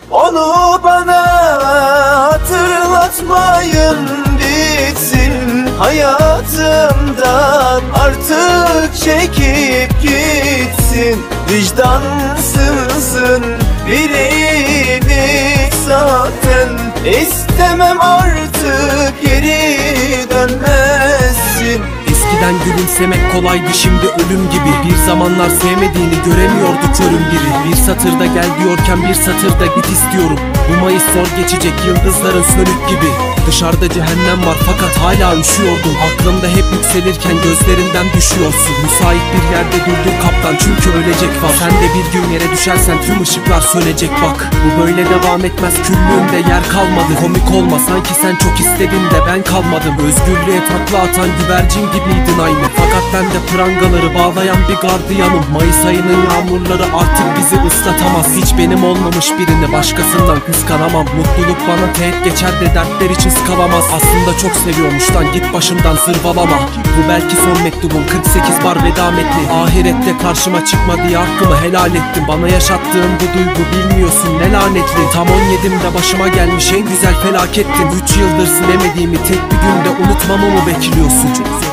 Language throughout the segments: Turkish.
Onu bana hatırlatmayın, bitsin hayatımdan, artık çekip gitsin. Vicdansızın biriydik zaten, istemem artık geri dönmezsin. Eskiden gülümsemek kolaydı, şimdi ölüm gibi. Bir zamanlar sevmediğini göremiyordu körüm biri. Bir satırda gel diyorken bir satırda git istiyorum. Bu Mayıs zor geçecek, yıldızların sönük gibi. Dışarıda cehennem var fakat hala üşüyordum. Aklımda hep yükselirken gözlerinden düşüyorsun. Müsait bir yerde durdur kaptan, çünkü ölecek var. Sen de bir gün yere düşersen tüm ışıklar sönecek bak. Bu böyle devam etmez, küllüğümde yer kalmadı. Komik olma, sanki sen çok istedin de ben kalmadım. Özgürlüğe takla atan güvercin gibiydin aynı. Fakat ben de prangaları bağlayan bir gardiyanım. Mayıs ayının yağmurları artık bizi ıslatamaz. Hiç benim olmamış birini başkasından kıskanamam. Mutluluk bana teğet geçer de dertler için kalamaz. Aslında çok seviyormuştan, git başımdan zırvalama. Bu belki son mektubum, 48 bar veda metni. Ahirette karşıma çıkma diye hakkımı helal ettim. Bana yaşattığın bu duygu bilmiyorsun ne lanetli. Tam 17'imde başıma gelmiş en güzel felakettin. 3 yıldır silemediğimi tek bir günde unutmamı mı bekliyorsun?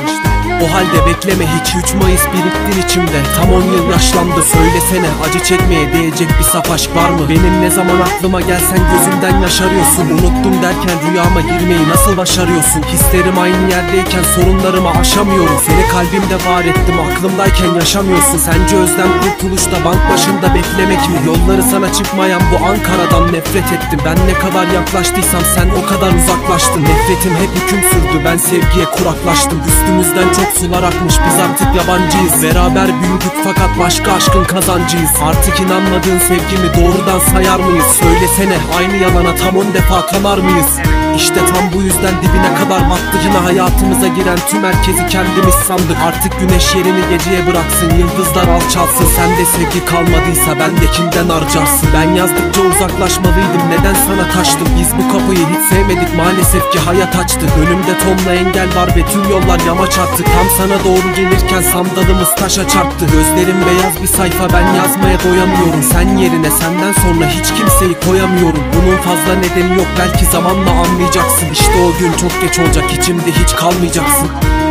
O halde bekleme hiç, 3 Mayıs biriktin içimde. Tam 10 yıl yaşlandı, söylesene acı çekmeye değecek bir saf aşk var mı? Benim ne zaman aklıma gelsen gözümden yaşarıyorsun. Unuttum derken rüyama girmeyi nasıl başarıyorsun? Hislerim aynı yerdeyken sorunlarımı aşamıyorum. Seni kalbimde var ettim, aklımdayken yaşamıyorsun. Sence özlem kurtuluşta bank başında beklemek mi? Yolları sana çıkmayan bu Ankara'dan nefret ettim. Ben ne kadar yaklaştıysam sen o kadar uzaklaştın. Nefretim hep hüküm sürdü, ben sevgiye kuraklaştım. Üstümüzden çok sular akmış, biz artık yabancıyız. Beraber büyüdük fakat başka aşkın kazancıyız. Artık inanmadığın sevgimi doğrudan sayar mıyız? Söylesene, aynı yalana tam 10 defa kanar mıyız? İşte tam bu yüzden dibine kadar battık, yine hayatımıza giren tüm herkesi kendimiz sandık. Artık güneş yerini geceye bıraksın, yıldızlar alçalsın. Sende sevgi kalmadıysa bendekinden harcarsın. Ben yazdıkça uzaklaşmalıydım, neden sana taştım? Biz bu kapıyı hiç sevmedik, maalesef ki hayat açtı. Önümde tonla engel var ve tüm yollar yamaç attı. Tam sana doğru gelirken sandalımız taşa çarptı. Gözlerim beyaz bir sayfa, ben yazmaya doyamıyorum. Sen yerine senden sonra hiç kimseyi koyamıyorum. Bunun fazla nedeni yok, belki zamanla anlayacaksın. İşte o gün çok geç olacak, içimde hiç kalmayacaksın.